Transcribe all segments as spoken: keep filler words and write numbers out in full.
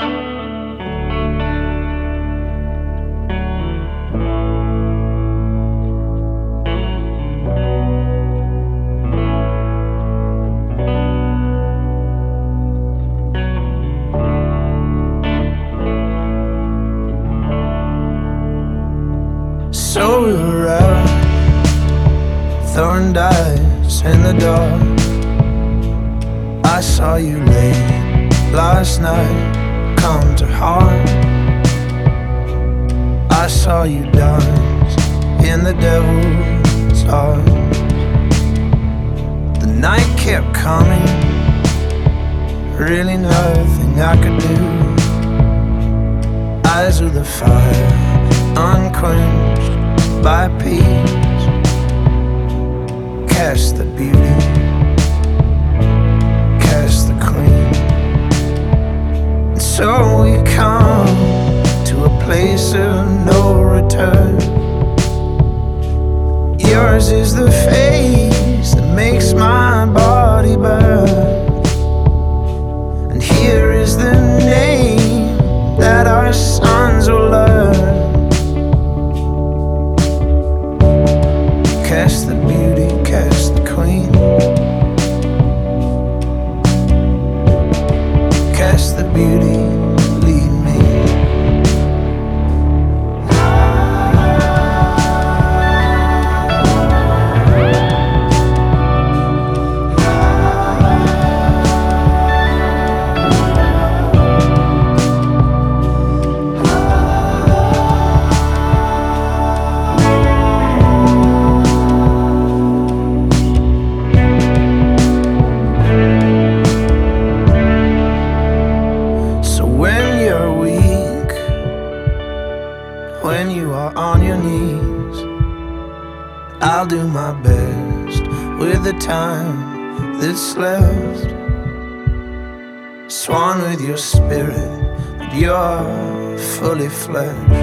So we were out, throwing dice in the dark. I saw you late last night, come to heart. I saw you dance in the devil's arms. The night kept coming, really nothing I could do. Eyes with the fire, unquenched by peace. Cast the beauty, cast the queen. And so we come to a place of no return. Yours is the face that makes my body burn, and here is the name that our sons will learn. Cast the beauty, cast the queen. Cast the beauty, lead me. When you are on your knees, I'll do my best with the time that's left. Swan with your spirit, but you're fully flesh.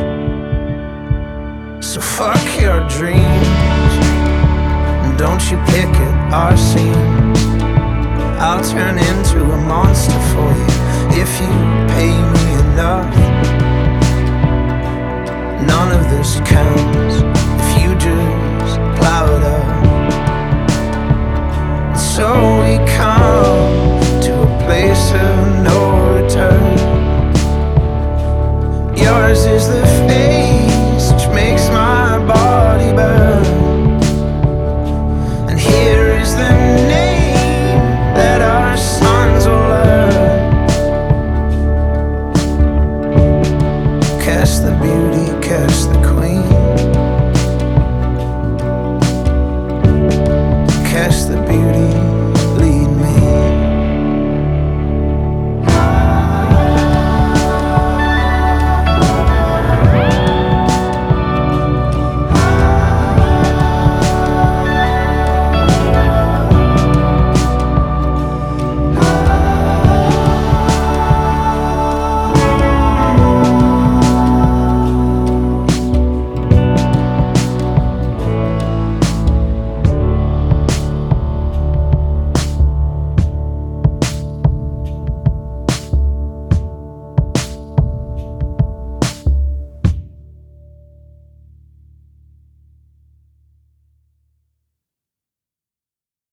So fuck your dreams, and don't you pick at our seams. I'll turn into a monster for you if you pay me enough. None of this counts if you just plow it up. And so we come